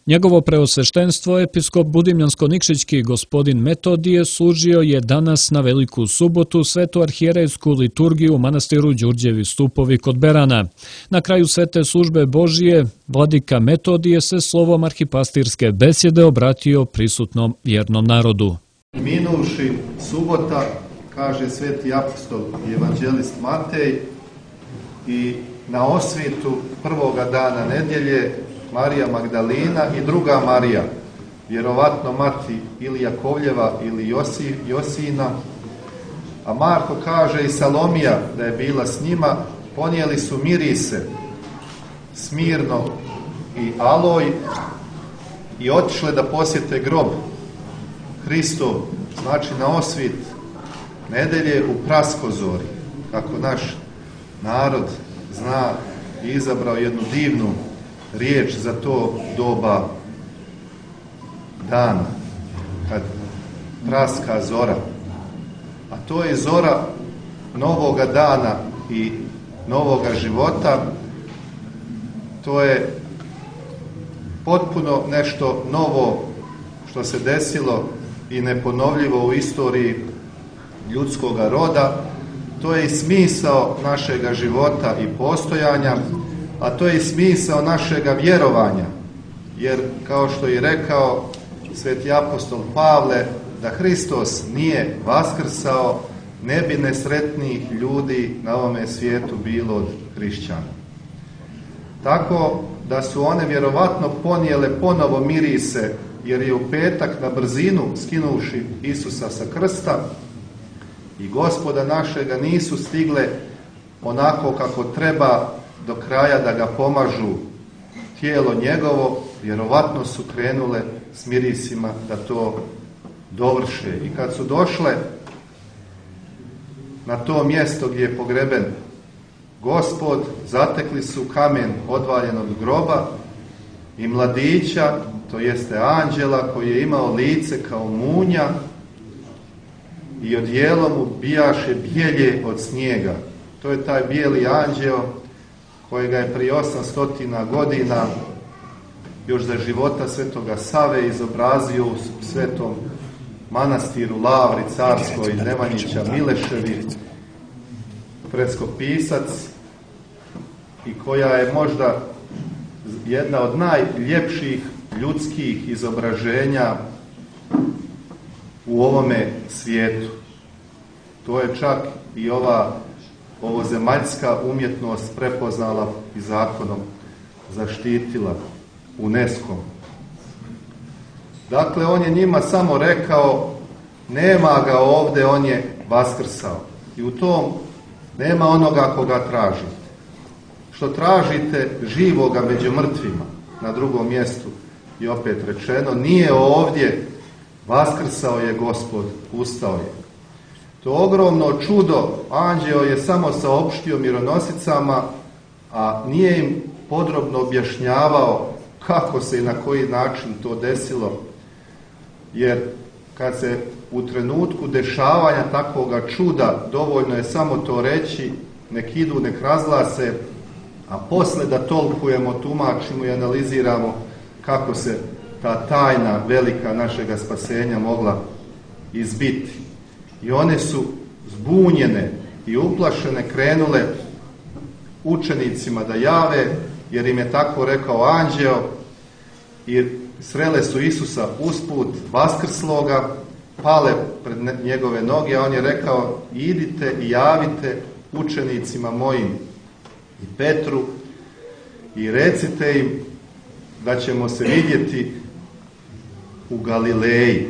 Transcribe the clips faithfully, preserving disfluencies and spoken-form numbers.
Njegovo preosveštenstvo, episkop Budimljansko-Nikšićki gospodin Metodije, služio je danas na Veliku subotu svetu arhijerejsku liturgiju u manastiru Đurđevi stupovi kod Berana. Na kraju svete službe Božije, vladika Metodije se slovom arhipastirske besjede obratio prisutnom vjernom narodu. Minuši subota, kaže sveti apostol i evanđelist Matej, i na osvitu prvoga dana nedjelje Marija Magdalina i druga Marija, vjerovatno mati ili Jakovljeva ili Josi, Josina, a Marko kaže i Salomija da je bila s njima, ponijeli su mirise, smirno i aloj i otišle da posjete grob Hristov, znači na osvit nedelje u praskozori, kako naš narod zna i izabrao jednu divnu riječ za to doba dana, kad praska zora. A to je zora novoga dana i novoga života. To je potpuno nešto novo što se desilo i neponovljivo u istoriji ljudskoga roda. To je i smisao našega života i postojanja, a to je i smisao našega vjerovanja. Jer, kao što je rekao sveti apostol Pavle, da Hristos nije vaskrsao, ne bi nesretnijih ljudi na ovome svijetu bilo od hrišćana. Tako da su one vjerovatno ponijele ponovo mirise, jer je u petak na brzinu skinuši Isusa sa krsta i Gospoda našega nisu stigle onako kako treba do kraja da ga pomažu tijelo njegovo, vjerovatno su krenule s mirisima da to dovrše. I kad su došle na to mjesto gdje je pogreben Gospod, zatekli su kamen odvaljen od groba i mladića, to jeste anđela, koji je imao lice kao munja i odijelo mu bijaše bijelje od snijega. To je taj bijeli anđeo kojega je prije osamstotina godina još za života svetoga Save izobrazio u svetom manastiru Lavri carskoj Nemanjića Mileševi, freskopisac, i koja je možda jedna od najljepših ljudskih izobraženja u ovome svijetu. To je čak i ova ovozemaljska umjetnost prepoznala i zakonom zaštitila UNESCO. Dakle, on je njima samo rekao, nema ga ovdje, on je vaskrsao. I u tom nema onoga koga tražite. Što tražite živoga među mrtvima, na drugom mjestu je opet rečeno, nije ovdje, vaskrsao je Gospod, ustao je. To ogromno čudo anđeo je samo saopštio mironosicama, a nije im podrobno objašnjavao kako se i na koji način to desilo, jer kad se u trenutku dešavanja takvoga čuda dovoljno je samo to reći, nek idu, nek razglase, a posle da tolkujemo, tumačimo i analiziramo kako se ta tajna velika našega spasenja mogla izbiti. I one su zbunjene i uplašene krenule učenicima da jave, jer im je tako rekao anđeo, i srele su Isusa usput vaskrsloga, pale pred njegove noge, a on je rekao, idite i javite učenicima mojim i Petru i recite im da ćemo se vidjeti u Galileji.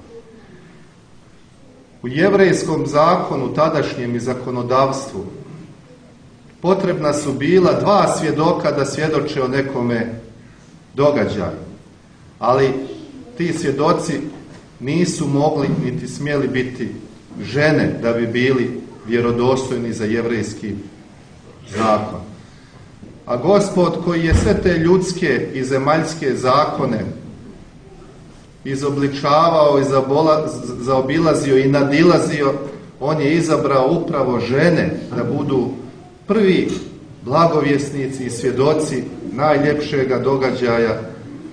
U jevrejskom zakonu, tadašnjem i zakonodavstvu, potrebna su bila dva svjedoka da svjedoče o nekome događaju. Ali ti svjedoci nisu mogli niti smjeli biti žene da bi bili vjerodostojni za jevrejski zakon. A Gospod, koji je sve te ljudske i zemaljske zakone izobličavao i zaobilazio i nadilazio, on je izabrao upravo žene da budu prvi blagovjesnici i svjedoci najljepšega događaja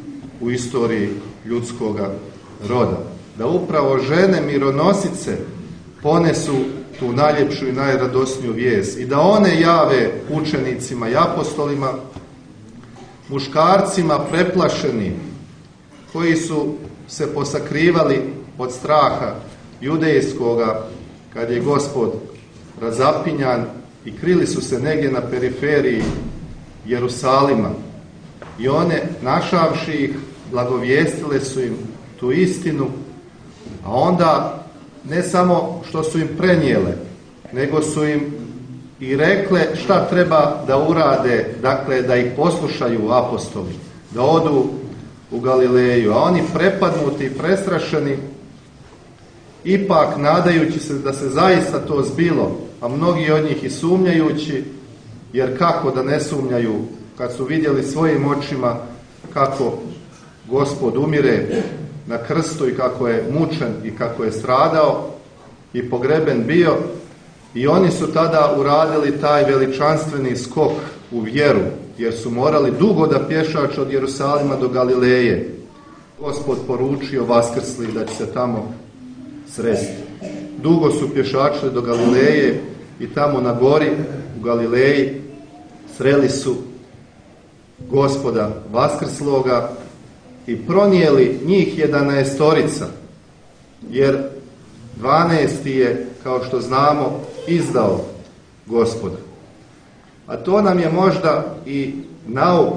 u istoriji ljudskoga roda. Da upravo žene mironosice ponesu tu najljepšu i najradosniju vijest i da one jave učenicima i apostolima, muškarcima preplašeni, koji su se posakrivali od straha judejskoga kad je Gospod razapinjan i krili su se negdje na periferiji Jerusalima. I one, našavši ih, blagovijestile su im tu istinu, a onda ne samo što su im prenijele, nego su im i rekle šta treba da urade, dakle da ih poslušaju apostoli, da odu u Galileju, a oni prepadnuti i prestrašeni, ipak nadajući se da se zaista to zbilo, a mnogi od njih i sumnjajući, jer kako da ne sumnjaju kad su vidjeli svojim očima kako Gospod umire na krstu i kako je mučen i kako je stradao i pogreben bio, i oni su tada uradili taj veličanstveni skok u vjeru, jer su morali dugo da pješače od Jerusalima do Galileje. Gospod poručio vaskrslih da će se tamo sresti. Dugo su pješačili do Galileje i tamo na gori u Galileji sreli su Gospoda vaskrsloga i pronijeli njih jedanaestorica, jer dvanaesti je, kao što znamo, izdao Gospoda. A to nam je možda i nauk,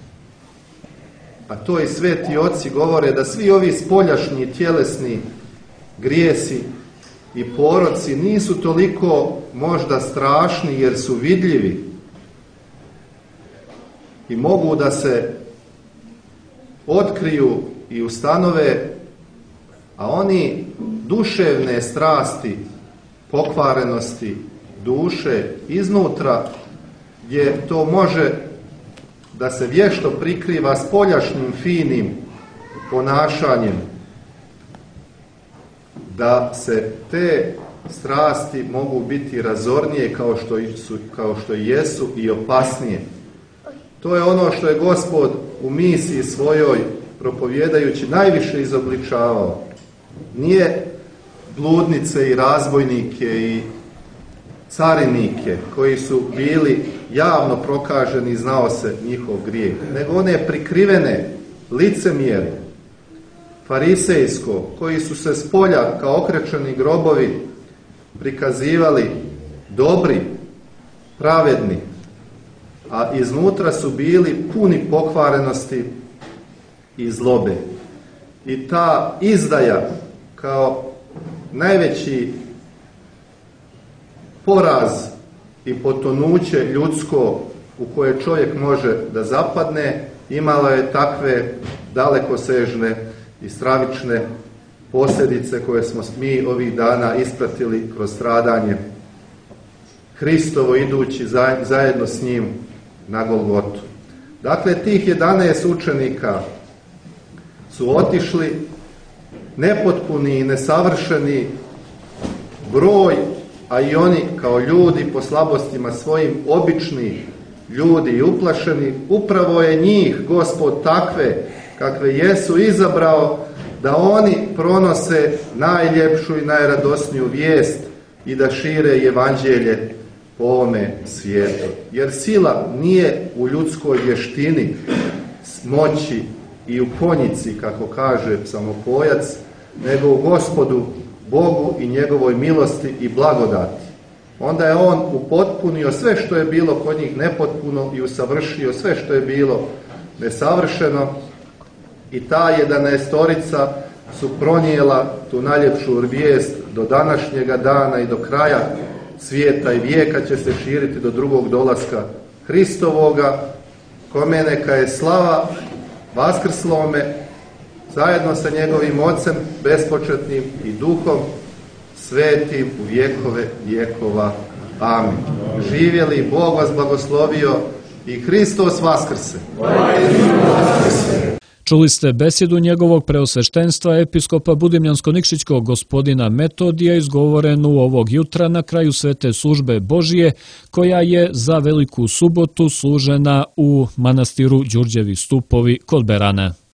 a to i sveti oci govore, da svi ovi spoljašnji tjelesni grijesi i poroci nisu toliko možda strašni jer su vidljivi i mogu da se otkriju i ustanove, a oni duševne strasti, pokvarenosti duše iznutra, gdje to može da se vješto prikriva spoljašnjim finim ponašanjem, da se te strasti mogu biti razornije kao što, su, kao što jesu i opasnije. To je ono što je Gospod u misiji svojoj propovjedajući najviše izobličavao. Nije bludnice i razbojnike i carinike koji su bili javno prokaženi i znao se njihov grijeh, nego one prikrivene licemjeri, farisejsko, koji su se s polja kao okrečeni grobovi prikazivali dobri, pravedni, a iznutra su bili puni pokvarenosti i zlobe. I ta izdaja kao najveći poraz i potonuće ljudsko u koje čovjek može da zapadne, imala je takve dalekosežne i stravične posljedice koje smo mi ovih dana ispratili kroz stradanje Hristovo idući zajedno s njim na Golgotu. Dakle, tih jedanaest učenika su otišli nepotpuni i nesavršeni broj, a i oni kao ljudi po slabostima svojim obični ljudi i uplašeni. Upravo je njih Gospod takve kakve jesu izabrao da oni pronose najljepšu i najradosniju vijest i da šire evanđelje po ovome svijetu. Jer sila nije u ljudskoj vještini, moći i u konjici, kako kaže psalmopojac, nego u Gospodu Bogu i njegovoj milosti i blagodati. Onda je on upotpunio sve što je bilo kod njih nepotpuno i usavršio sve što je bilo nesavršeno, i ta jedanaestorica su pronijela tu najljepšu vijest do današnjega dana i do kraja svijeta i vijeka će se širiti do drugog dolaska Hristovoga, kome neka je slava vaskrslome zajedno sa njegovim Ocem bespočetnim i Duhom svetim u vjekove vjekova. Amin. Živjeli, Bog vas blagoslovio i Hristos vaskrse. Čuli ste besjedu njegovog preosveštenstva episkopa Budimljansko-Nikšićkog gospodina Metodija, izgovorenu ovog jutra na kraju svete službe Božije, koja je za Veliku subotu služena u manastiru Đurđevi Stupovi kod Berana.